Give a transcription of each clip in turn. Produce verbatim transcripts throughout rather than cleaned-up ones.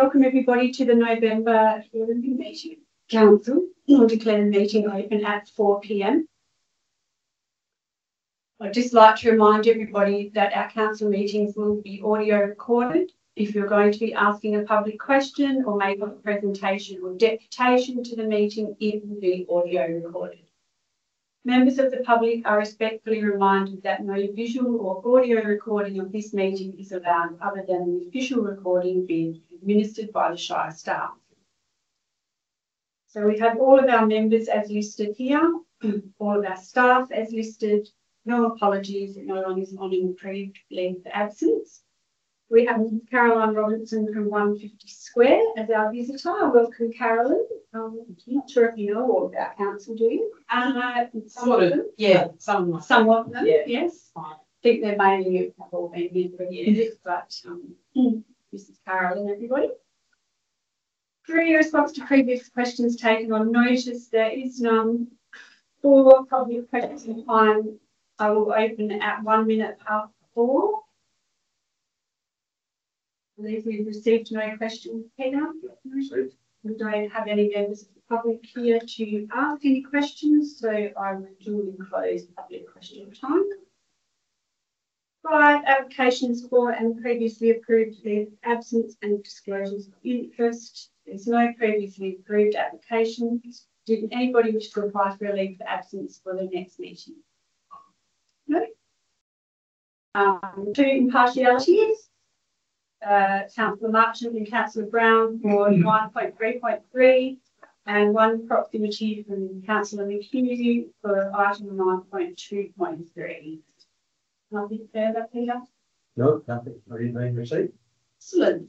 welcome everybody to the November meeting council. I'll declare the meeting open at four p m I'd just like to remind everybody that our council meetings will be audio recorded. If you're going to be asking a public question or making a presentation or deputation to the meeting, it will be audio recorded. Members of the public are respectfully reminded that no visual or audio recording of this meeting is allowed other than the official recording being administered by the Shire staff. So we have all of our members as listed here, all of our staff as listed. No apologies if no one is on improved leave for absence. We have Caroline Robinson from one fifty Square as our visitor. Welcome, Carolyn. Um, I'm not sure if you know all about council, do you? Uh, Somewhat of them. Yeah, some. Somewhat of them, yeah. Yes. I think they're mainly have all been here for years, but um, this is Carolyn, everybody. Three, response to previous questions taken on notice. There is none. Four, public question time. I will open at one minute past four. I believe we've received no questions, Peter. No. We don't have any members of the public here to ask any questions, so I will duly close public question time. Five, applications for and previously approved leave of absence and disclosures of interest. There's no previously approved applications. Did anybody wish to apply for a leave of absence for the next meeting? No. Um, two impartialities. Uh, Councillor Marchant and Councillor Brown for one point three point three and one proximity from Councillor McHugh for item nine point two point three. Nothing further, Peter? No, nothing. I didn't mean received. Excellent.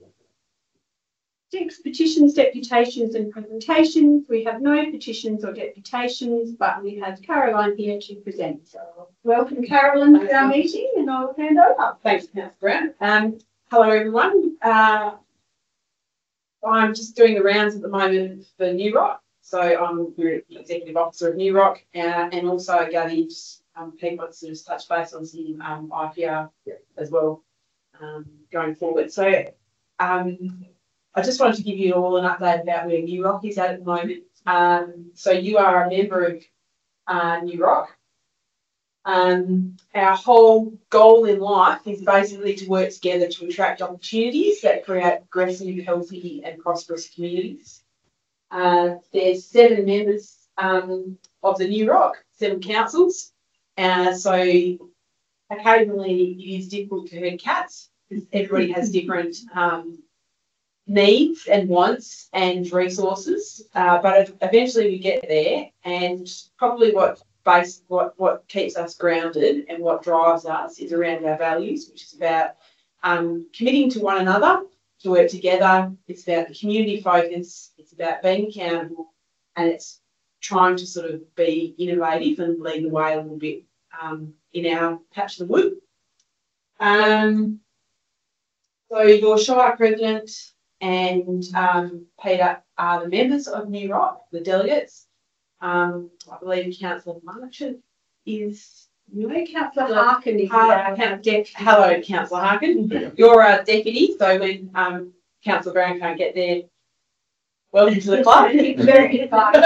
Six, petitions, deputations and presentations. We have no petitions or deputations, but we have Caroline here to present. So welcome, Caroline, to our meeting, and I'll hand over. Thanks, Councillor Brown. Um, hello, everyone. Uh, I'm just doing the rounds at the moment for New Rock. So I'm the Executive Officer of New Rock, uh, and also Gabby, um, Pete wants to just touch base on some um, I P R as well um, going forward. So um, I just wanted to give you all an update about where New Rock is at at the moment. Um, so you are a member of uh, New Rock. Um, our whole goal in life is basically to work together to attract opportunities that create progressive, healthy and prosperous communities. Uh, there's seven members um, of the New Rock, seven councils. Uh, so occasionally it is difficult to herd cats because everybody has different um, needs and wants and resources, uh, but eventually we get there, and probably what base what what keeps us grounded and what drives us is around our values, which is about um, committing to one another to work together. It's about the community focus. It's about being accountable, and it's trying to sort of be innovative and lead the way a little bit um, in our patch of the wood. Um, so your Shire President and um, Peter are the members of New Rock, the delegates. Um, I believe Councillor Marchant is. No, Councillor Harkin is our deputy. Hello, Councillor Harkin. You're our deputy, so when um, Councillor Brown can't get there, welcome to the club. He's very excited.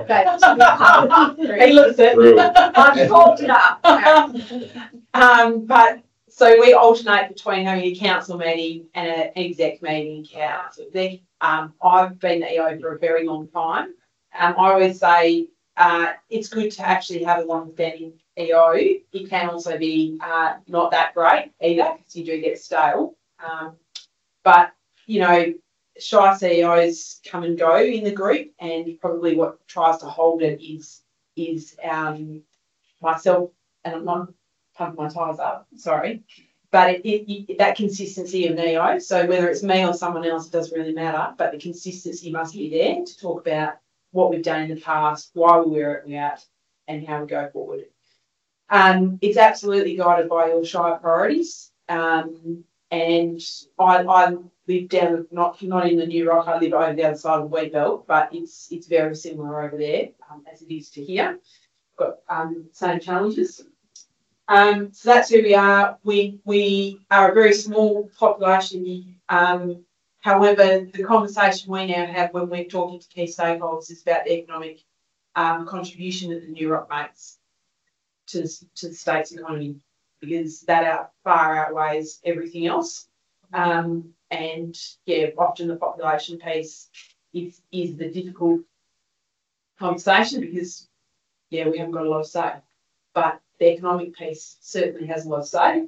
He looks it. I've called it up. um, but so we alternate between having a council meeting and a, an exec meeting. Council. Um, I've been the E O for a very long time. Um, I always say uh, it's good to actually have a long-standing E O. It can also be uh, not that great either because you do get stale. Um, but, you know, Shire C E Os come and go in the group, and probably what tries to hold it is is um, myself, and I'm not pumping my tyres up, sorry, but it, it, it, that consistency of an E O. So whether it's me or someone else, it doesn't really matter, but the consistency must be there to talk about what we've done in the past, why we were at we at, and how we go forward. Um, it's absolutely guided by your Shire priorities. Um, and I, I live down, not not in the New Rock, I live over the other side of the wheat belt, but it's it's very similar over there um, as it is to here. We've got um, same challenges. Um, so that's who we are. We we are a very small population, um, however, the conversation we now have when we're talking to key stakeholders is about the economic um, contribution that the New Rock makes to, to the state's economy, because that out, far outweighs everything else. Um, and yeah, often the population piece is, is the difficult conversation because, yeah, we haven't got a lot of say. But the economic piece certainly has a lot of say.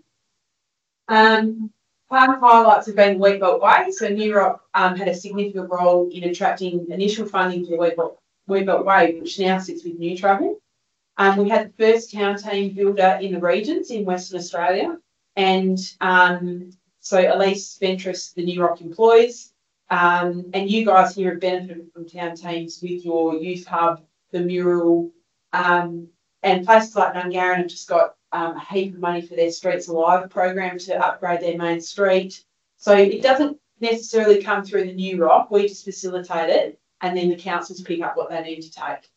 Um, part of highlights have been the Wheatbelt Way. So New Rock um, had a significant role in attracting initial funding for the Wheatbelt, Wheatbelt Way, which now sits with New Travel. Um, we had the first town team builder in the regions in Western Australia. And um, so Elise Ventris, the New Rock employs, um, and you guys here have benefited from town teams with your youth hub, the mural, um, and places like Nungaran have just got um, a heap of money for their Streets Alive program to upgrade their main street. So it doesn't necessarily come through the New Rock. We just facilitate it, and then the councils pick up what they need to take.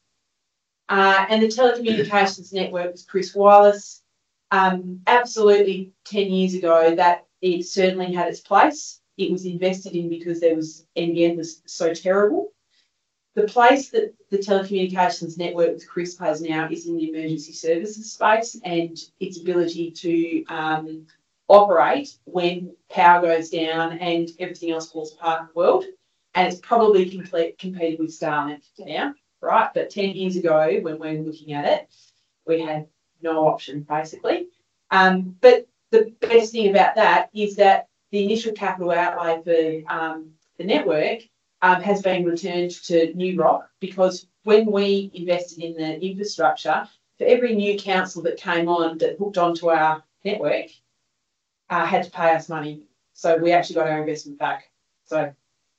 Uh, and the telecommunications network was Chris Wireless. Um, absolutely ten years ago that it certainly had its place. It was invested in because there was N B N was so terrible. The place that the telecommunications network with Chris has now is in the emergency services space, and its ability to um, operate when power goes down and everything else falls apart in the world. And it's probably complete, competed with Starlink now, right? But ten years ago, when we were looking at it, we had no option, basically. Um, but the best thing about that is that the initial capital outlay for um, the network um, has been returned to New Rock, because when we invested in the infrastructure, for every new council that came on that hooked onto our network, uh, had to pay us money. So we actually got our investment back. So,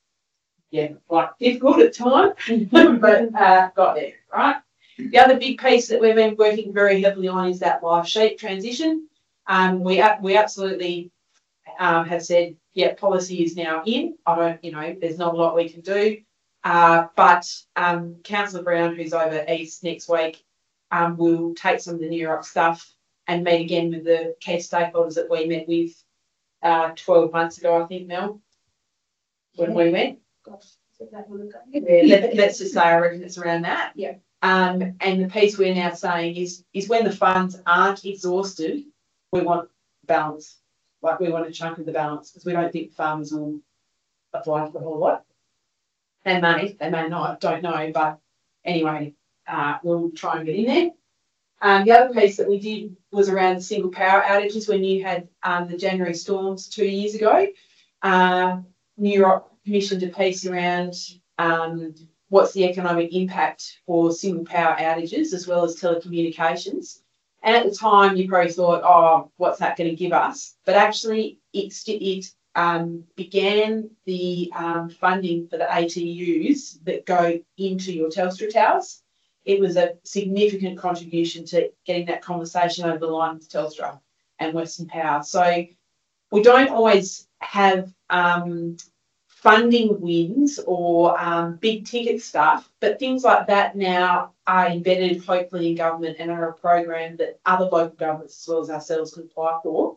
yeah, like difficult at time, but uh, got there, right? The other big piece that we've been working very heavily on is that live sheet transition. Um, we we absolutely um, have said, yeah, policy is now in. I don't, you know, there's not a lot we can do. Uh, but um, Councillor Brown, who's over East next week, um, will take some of the New Rock stuff and meet again with the key stakeholders that we met with uh, twelve months ago, I think, Mel, when we went. Gosh, is it that long ago? Yeah, let, let's just say I reckon it's around that. Yeah. Um, and the piece we're now saying is, is when the funds aren't exhausted, we want balance. Like we want a chunk of the balance, because we don't think farmers will apply for the whole lot. They may, they may not, don't know. But anyway, uh, we'll try and get in there. Um, the other piece that we did was around the single power outages when you had um, the January storms two years ago. Uh, New Rock commissioned a piece around um, what's the economic impact for single power outages as well as telecommunications. And at the time, you probably thought, oh, what's that going to give us? But actually, it, it um, began the um, funding for the A T Us that go into your Telstra towers. It was a significant contribution to getting that conversation over the line with Telstra and Western Power. So we don't always have um, funding wins or um, big ticket stuff, but things like that now are embedded hopefully in government and are a program that other local governments as well as ourselves can apply for.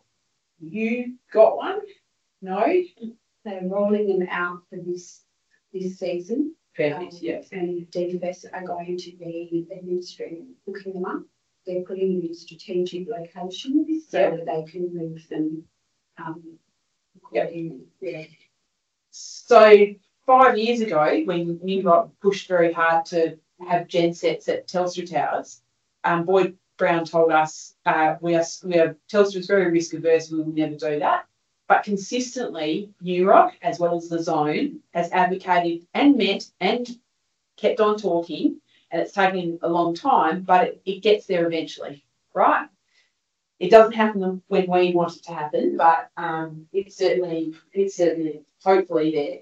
You got one? No? They're rolling them out for this this season. Perfect, um, yeah. And D F S are going to be administering, looking them up. They're putting them in strategic locations so Yep. that they can move them um, accordingly. Yeah. So five years ago, when New Rock pushed very hard to have gensets at Telstra towers, um, Boyd Brown told us uh, we are we are Telstra's very risk averse. We will never do that. But consistently, New Rock, as well as the Zone, has advocated and met and kept on talking, and it's taken a long time, but it, it gets there eventually, right? It doesn't happen when we want it to happen, but um, it's certainly it's certainly hopefully there.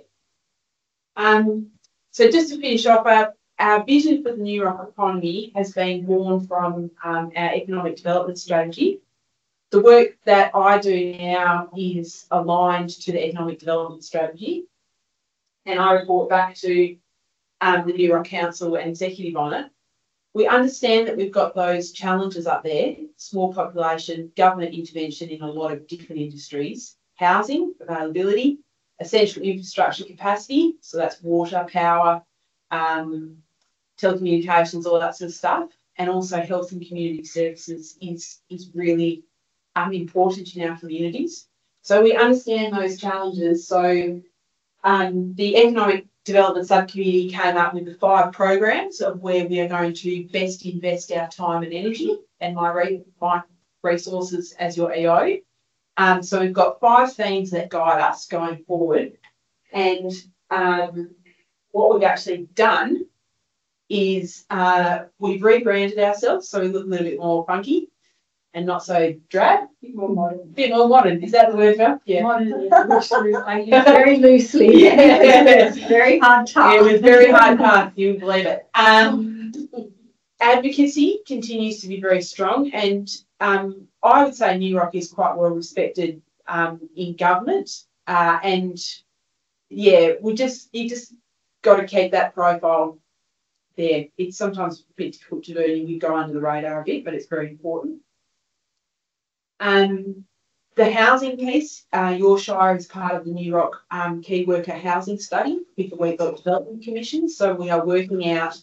Um, so just to finish off, our, our vision for the New Rock economy has been born from um, our economic development strategy. The work that I do now is aligned to the economic development strategy, and I report back to um, the New Rock Council and executive on it. We understand that we've got those challenges up there: small population, government intervention in a lot of different industries, housing availability, essential infrastructure capacity, so that's water, power, um, telecommunications, all that sort of stuff, and also health and community services is, is really um, important in our communities. So we understand those challenges. So um, the Economic Development Subcommittee came up with the five programs of where we are going to best invest our time and energy and my, re my resources as your E O. Um, so we've got five themes that guide us going forward. And um, what we've actually done is uh, we've rebranded ourselves so we look a little bit more funky and not so drab. A bit more modern. A bit more modern. Is that the word, Phil? Yeah. Modern, which I use very loosely. Yeah. It's very hard task. Yeah, it was very hard task, you would believe it. Um, advocacy continues to be very strong, and um, I would say New Rock is quite well respected um, in government. Uh, and yeah, we just you just got to keep that profile there. It's sometimes a bit difficult to do, and you go under the radar a bit, but it's very important. Um, the housing piece, uh, your shire is part of the New Rock um, Key Worker Housing Study with the Wheatbelt Development Commission. So we are working out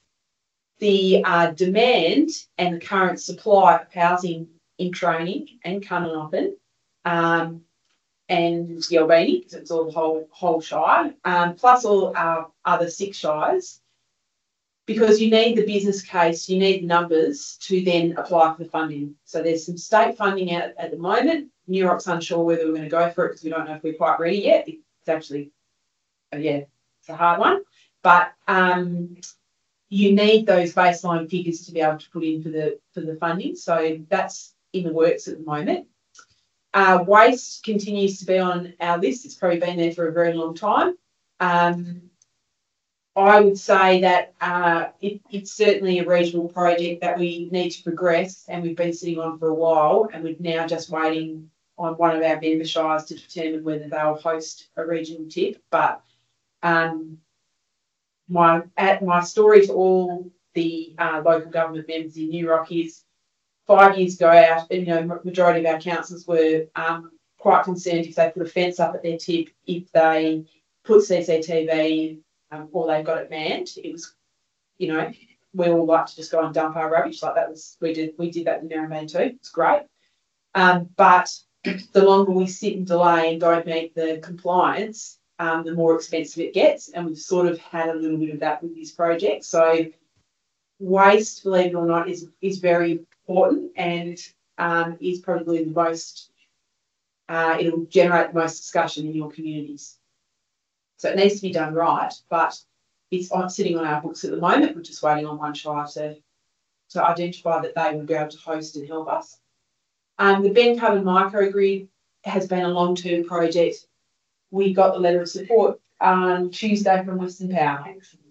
the uh, demand and the current supply of housing in Training and Cunnanoppin um, and Yelbini, because it's all the whole, whole shire, um, plus all our other six shires. Because you need the business case, you need numbers to then apply for the funding. So there's some state funding out at the moment. New Rock's unsure whether we're going to go for it because we don't know if we're quite ready yet. It's actually, oh yeah, it's a hard one. But um, you need those baseline figures to be able to put in for the for the funding. So that's in the works at the moment. Uh, waste continues to be on our list. It's probably been there for a very long time. Um, I would say that uh, it, it's certainly a regional project that we need to progress, and we've been sitting on for a while, and we're now just waiting on one of our member shires to determine whether they'll host a regional tip. But um, my at my story to all the uh, local government members in New Rock is five years ago, our you know majority of our councillors were um, quite concerned if they put a fence up at their tip, if they put C C T V. Um, or they've got it manned. It was, you know, we all like to just go and dump our rubbish. Like that was, we did, we did that in Narrabeen too. It's great. Um, but the longer we sit and delay and don't meet the compliance, um, the more expensive it gets. And we've sort of had a little bit of that with this project. So waste, believe it or not, is is very important and um, is probably the most. Uh, it'll generate the most discussion in your communities. So it needs to be done right, but it's on, sitting on our books at the moment. We're just waiting on one shire to, to identify that they will be able to host and help us. Um, the Ben Coven microgrid has been a long-term project. We got the letter of support on Tuesday from Western Power.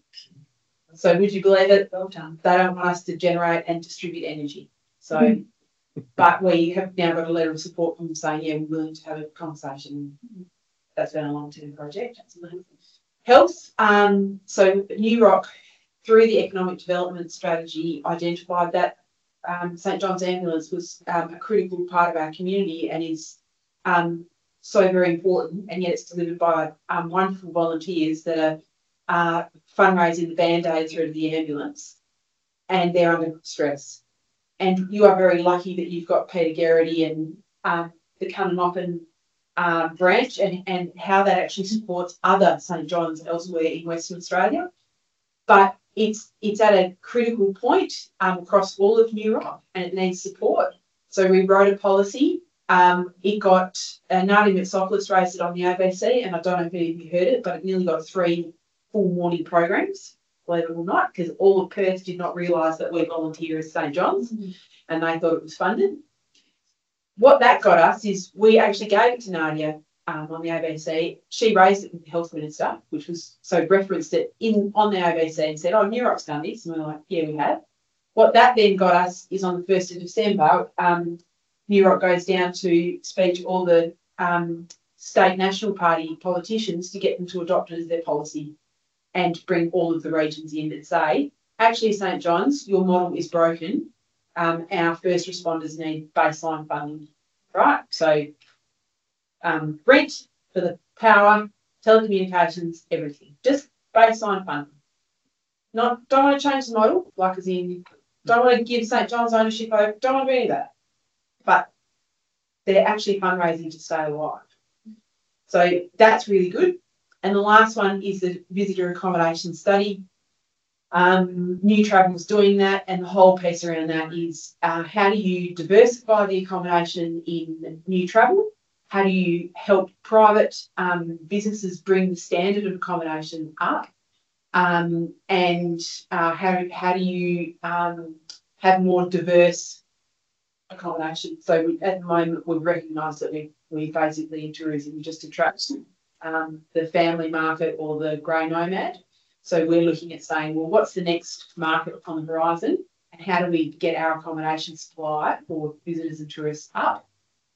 So would you believe it? Well done. They don't want us to generate and distribute energy. So, mm. But we have now got a letter of support from them saying, yeah, we're willing to have a conversation. That's been a long-term project. Health. Um, so New Rock, through the economic development strategy, identified that um, St John's Ambulance was um, a critical part of our community and is um, so very important. And yet it's delivered by um, wonderful volunteers that are uh, fundraising the Band-Aid through to the ambulance, and they're under stress. And you are very lucky that you've got Peter Garrity and uh, the Cunnanoppin Uh, branch and, and how that actually supports other St John's elsewhere in Western Australia. But it's it's at a critical point um, across all of New Rock and it needs support. So we wrote a policy. Um, it got, uh, Nadi Mitsopoulos raised it on the A B C, and I don't know if any of you heard it, but it nearly got three full morning programs, believe it or not, because all of Perth did not realise that we volunteer as St John's mm-hmm. and they thought it was funded. What that got us is we actually gave it to Nadia um, on the A B C. She raised it with the health minister, which was so referenced it in on the A B C and said, oh, New Rock's done this. And we're like, yeah, we have. What that then got us is on the first of December, um, New Rock goes down to speak to all the um, state National Party politicians to get them to adopt it as their policy and bring all of the regions in and say, actually, St John's, your model is broken. Um, our first responders need baseline funding, right? So um, rent for the power, telecommunications, everything, just baseline funding. Not, don't want to change the model, like as in, don't want to give St John's ownership over, don't want to do any of that. But they're actually fundraising to stay alive. So that's really good. And the last one is the visitor accommodation study. Um, New Travel's doing that, and the whole piece around that is uh, how do you diversify the accommodation in New Travel? How do you help private um, businesses bring the standard of accommodation up? Um, and uh, how, how do you um, have more diverse accommodation? So we, at the moment, we've recognised that we, we basically in tourism just attract um, the family market or the grey nomad. So we're looking at saying, well, what's the next market on the horizon, and how do we get our accommodation supply for visitors and tourists up?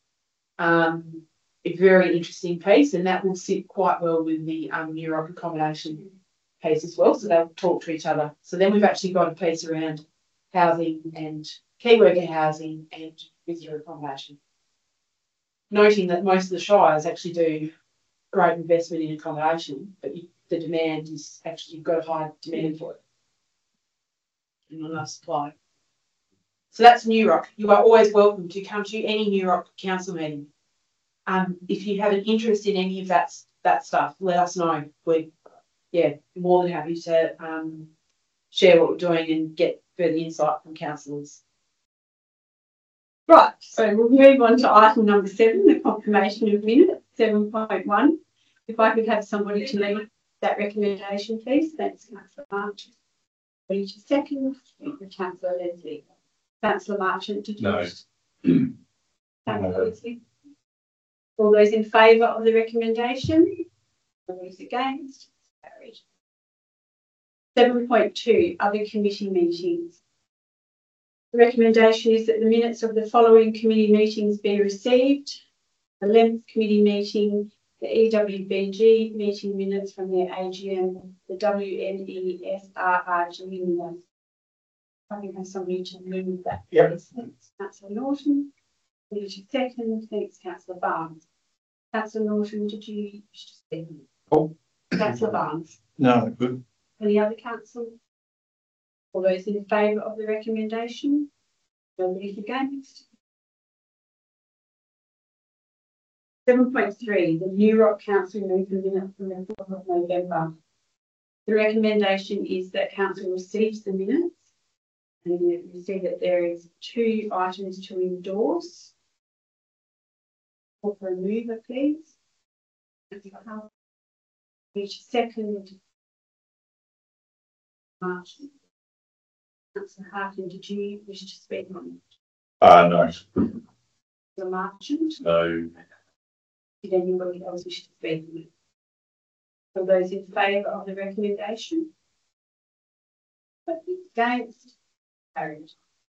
Um, a very interesting piece, and that will sit quite well with the um, New Rock accommodation piece as well. So they'll talk to each other. So then we've actually got a piece around housing and key worker housing and visitor accommodation. Noting that most of the shires actually do great investment in accommodation, but you, the demand is actually, you've got a high demand for it and not enough supply. So that's New Rock. You are always welcome to come to any New Rock council meeting. Um, if you have an interest in any of that, that stuff, let us know. We're, yeah, more than happy to um, share what we're doing and get further insight from councillors. Right, so we'll move on to item number seven, the confirmation of minutes, seven point one. If I could have somebody to make that recommendation, please. Thanks, Councillor Marchant. Ready to second? Councillor Leslie. Councillor Marchant, did you? No. Councillor Leslie. All those in favour of the recommendation? All those against? Carried. seven point two, other committee meetings. The recommendation is that the minutes of the following committee meetings be received. The eleventh committee meeting, the E W B G meeting minutes from their A G M, the W N E S R R G minutes. I think there's somebody to move that. Yep. Thanks, Councillor Norton. Did you second? Thanks, Councillor Barnes. Councillor Norton, did you wish to speak? Oh. Councillor Barnes. No, good. Any other council? All those in favour of the recommendation? Nobody against? seven point three, the New Rock Council meeting minutes from the fourth of November. The recommendation is that council receives the minutes, and you see that there is two items to endorse. Or for a mover, please. Each second. March. Councillor Harkin, did you wish to speak on it? Uh, no. The Marchant? No. Did anybody else wish to speak on it? For those in favour of the recommendation? Against? Carried.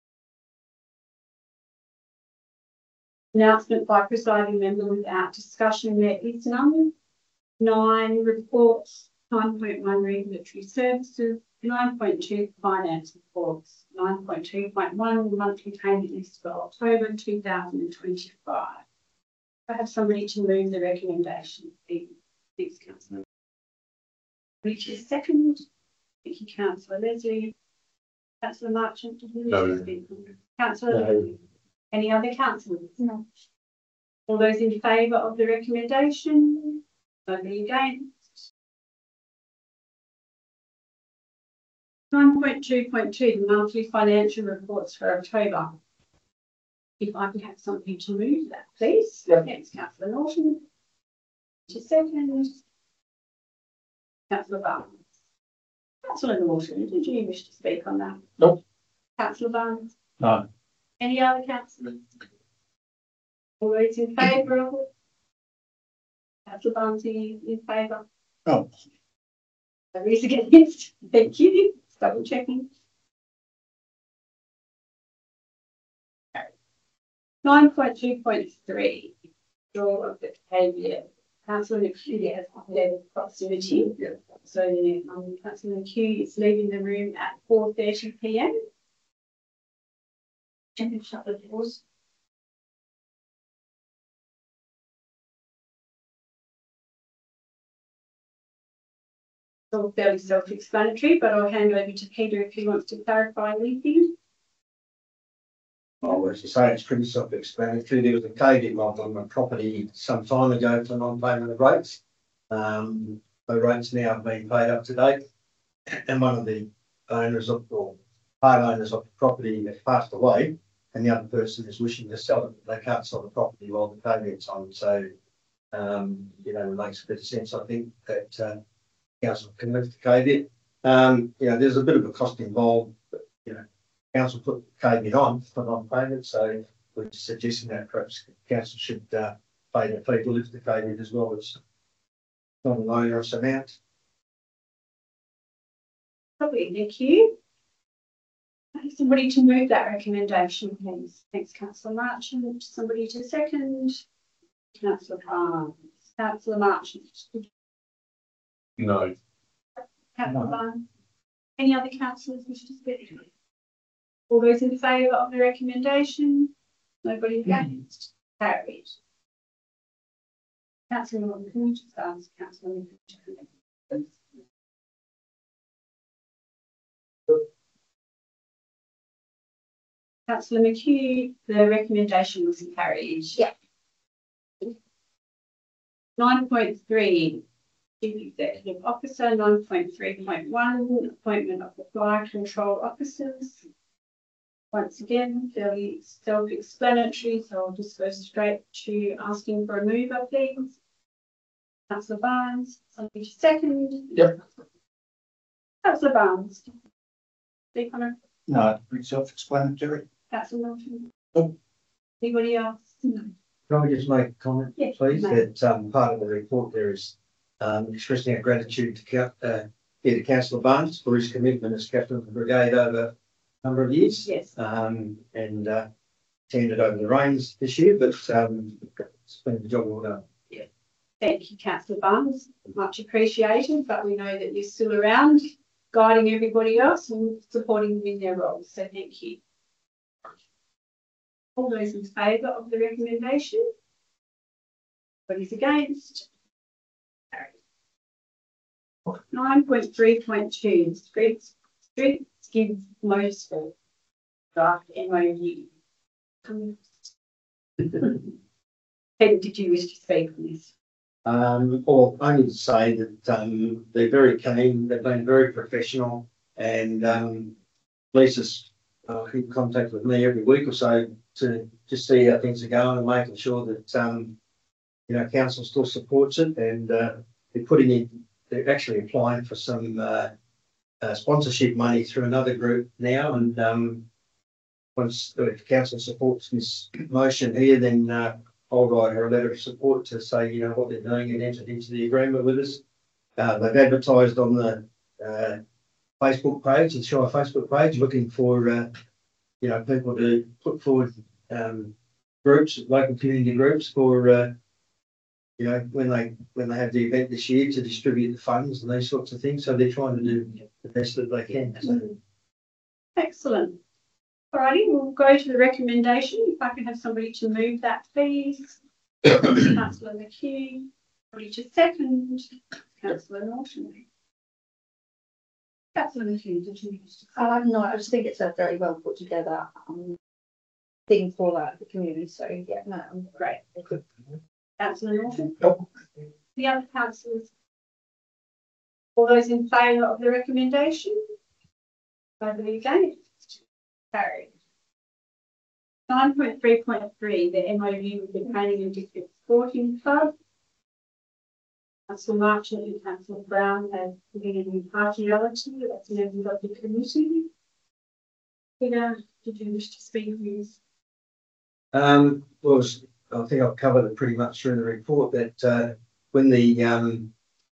Announcement by presiding member without discussion. There is none. Nine, reports. nine point one, regulatory services. nine point two, finance reports. nine point two point one, monthly payment list for October two thousand twenty-five. I have somebody to move the recommendation. Thanks, Councillor. Richard, second. Thank you, Councillor Leslie. Councillor Marchant, did you wish to speak? Councillor, No. Any other councillors? No. All those in favour of the recommendation? Nobody against? nine point two point two, the monthly financial reports for October. If I could have something to move that, please. Yeah. Thanks, Councillor Norton. To second. Councillor Barnes. Councillor Norton, did you wish to speak on that? Nope. Councillor Barnes. No. Any other councillors? All those in favour of it? Councillor Barnes, are you in favour? Oh. Nobody's against. Thank you. Double checking. nine point two point three, draw of the behaviour. Councillor McHugh has updated proximity. Yeah. So um, Councillor McHugh is leaving the room at four thirty p m. And shut the doors. all fairly self-explanatory, but I'll hand over to Peter if he wants to clarify anything. Oh, as you say, it's pretty self-explanatory. There was a caveat mob on my property some time ago for non-payment of rates. Um, the rates now have been paid up to date, and one of the owners of or part owners of the property has passed away, and the other person is wishing to sell it. They can't sell the property while the caveat's on. So, um, you know, it makes a bit of sense, I think, that uh, council can lift the caveat. Um, you know, there's a bit of a cost involved, but you know, council put the caveat on for non-payment, so we're suggesting that perhaps council should uh, pay the fee to lift the caveat as well. It's not an onerous amount. Lovely, thank you. Somebody to move that recommendation, please. Thanks, Councillor Marchant. Somebody to second. Councillor Barnes. Councillor Marchant. No. Councillor Barnes. Any other councillors wish to speak? All those in favour of the recommendation? Nobody against? Carried. Councillor Norton, can you just ask Councillor Norton? Councillor McHugh, the recommendation was carried. Yeah. Nine point three, Chief Executive Officer. Nine point three point one, appointment of the fire control officers. Once again, fairly self-explanatory, so I'll just go straight to asking for a mover, please. Councillor Barnes, somebody to second. Yep. Councillor Barnes. Speak on it. No, pretty self-explanatory. Councillor Norton. No. Anybody else? No. Can I just make a comment, Yeah, please? mate. That um, part of the report there is um, expressing our gratitude to Count, uh, yeah, to Councillor Barnes for his commitment as captain of the brigade over a number of years. Yes. Um, and uh, handed over the reins this year, but um, it's been the job well done. Thank you, Councillor Barnes. Much appreciated, but we know that you're still around, guiding everybody else and supporting them in their roles. So thank you. All those in favour of the recommendation? Anybody's against? Nine point three point two, streets, street skids motorsport, draft M O U. Um, Peter, did you wish to speak on this? Um, or only to say that um, they're very keen, they've been very professional, and um, Lisa's uh, in contact with me every week or so to just see how things are going and making sure that um, you know, council still supports it, and uh, they're putting in, they're actually applying for some uh, uh, sponsorship money through another group now, and um, once the council supports this motion here, then uh, I'll write her a letter of support to say, you know, what they're doing and entered into the agreement with us. Uh, they've advertised on the uh, Facebook page, the Shire Facebook page, looking for, uh, you know, people to put forward um, groups, local community groups for, uh, you know, when they when they have the event this year to distribute the funds and these sorts of things. So they're trying to do the best that they can. So. Excellent. Alrighty, we'll go to the recommendation. If I can have somebody to move that, please. Councillor McHugh. Somebody to second. Councillor Norton. Councillor McHugh, did you wish to? Um, no, I just think it's a very well put together um, thing for that, the community. So yeah, no, I'm Great. Councillor Norton. Nope. The other councillors. All those in favour of the recommendation? Nobody against? Carried. Nine point three point three, the M O U with the Training and District Sporting Club. Councillor Marchant and Councillor Brown have given an impartiality as members of the committee. Peter, did you wish to speak on this? Um, well, I think I've covered it pretty much through the report that uh, when the um,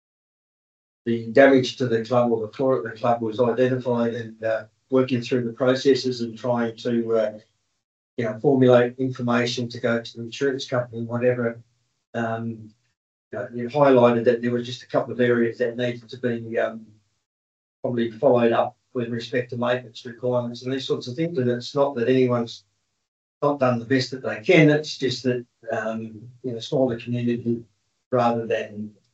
the damage to the club or the floor at the club was identified, and uh, working through the processes and trying to uh, you know, formulate information to go to the insurance company, whatever. Um, you know, you highlighted that there was just a couple of areas that needed to be um, probably followed up with respect to maintenance requirements and these sorts of things. And it's not that anyone's not done the best that they can. It's just that um, in a smaller community, rather than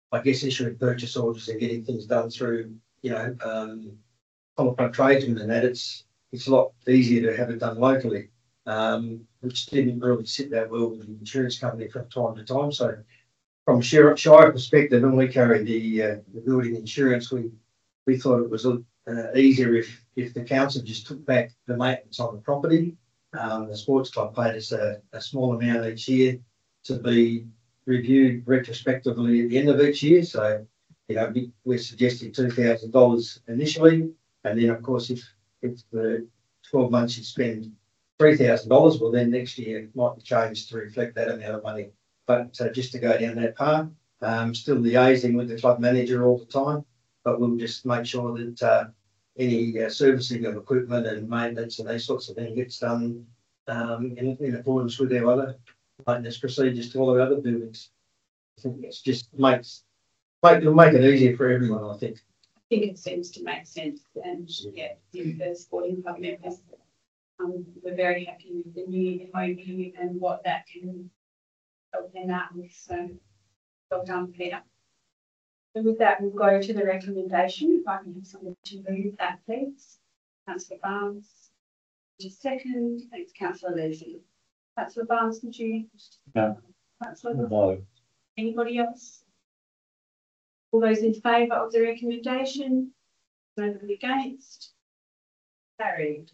I guess, issuing purchase orders and getting things done through, you know, um, common tradesmen and that, it's, it's a lot easier to have it done locally, um, which didn't really sit that well with the insurance company from time to time. So from a Shire Shire perspective, when we carried the, uh, the building insurance, we, we thought it was uh, easier if, if the council just took back the maintenance on the property. Um, the sports club paid us a, a small amount each year to be reviewed retrospectively at the end of each year. So, you know, we, we're suggesting two thousand dollars initially. And then, of course, if, if the twelve months you spend three thousand dollars, well, then next year it might be changed to reflect that amount of money. But uh, just to go down that path, um, still liaising with the club manager all the time, but we'll just make sure that uh, any uh, servicing of equipment and maintenance and these sorts of things gets done um, in, in accordance with our other maintenance procedures to all our other buildings. I think it's just makes, make, it'll make it easier for everyone, I think. I think it seems to make sense, and yeah, the sporting club members, um, we're very happy with the new M O U and what that can help them out with. So well done, Peter. And with that, we'll go to the recommendation. If I can have someone to move that, please. Councillor Barnes. Just second. Thanks, Councillor Leslie. Councillor Barnes, did you? No. Councillor, No. anybody else? All those in favour of the recommendation? Nobody against? Carried.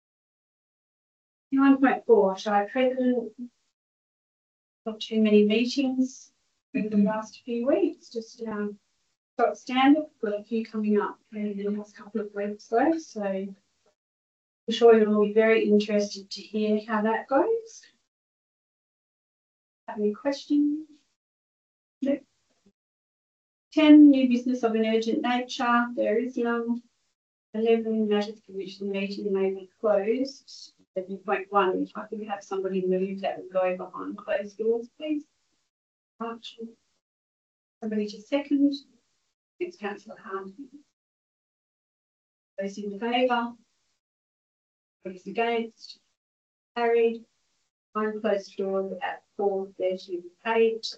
nine point four, Shire President. Not too many meetings in the last few weeks, just um, got standard, got a few coming up in the next couple of weeks though, so I'm sure you'll all be very interested to hear how that goes. Have any questions? No. ten, new business of an urgent nature, there is none. eleven, matters for which the meeting may be closed. eleven point one, if I could have somebody move that would go behind closed doors, please. March. Somebody to second. It's Councillor Hunt. Those in favour? Those against? Carried. I'm closed doors at four thirty-eight.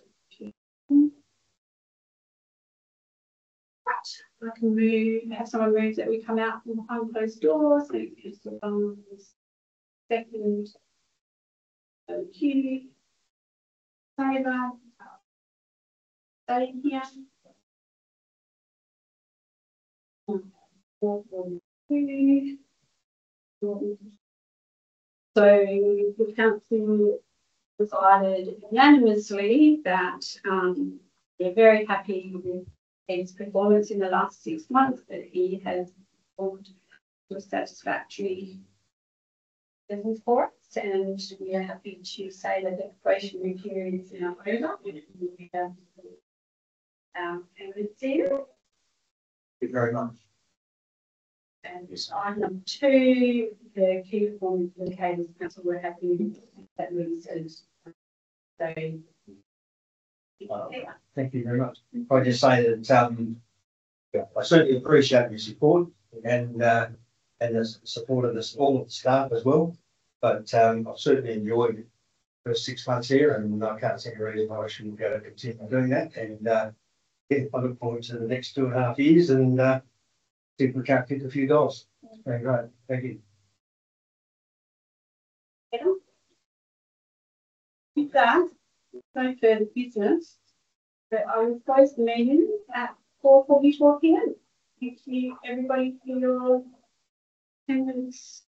I can move, have someone move that we come out from behind closed doors. So Councillor Barnes, second. Thank you. Favour. Stay here. So the council decided unanimously that um, they're very happy with his performance in the last six months, that he has performed to a satisfactory level for us, and we are happy to say that the probationary period is now over. We have um, permanent here. Thank you very much. And item two, the key performance indicators, council were happy that we said. So, Uh, thank you very much. I just say that um, I certainly appreciate your support and uh, and the support of this, all of the staff as well. But um, I've certainly enjoyed the first six months here, and I can't see any reason why I shouldn't go to continue doing that. And uh, yeah, I look forward to the next two and a half years and uh, see if we can't kick a few goals. Very great. Thank you. with that, no further business, but I will close the meeting at four forty-four p m. Thank you, everybody, for your attendance.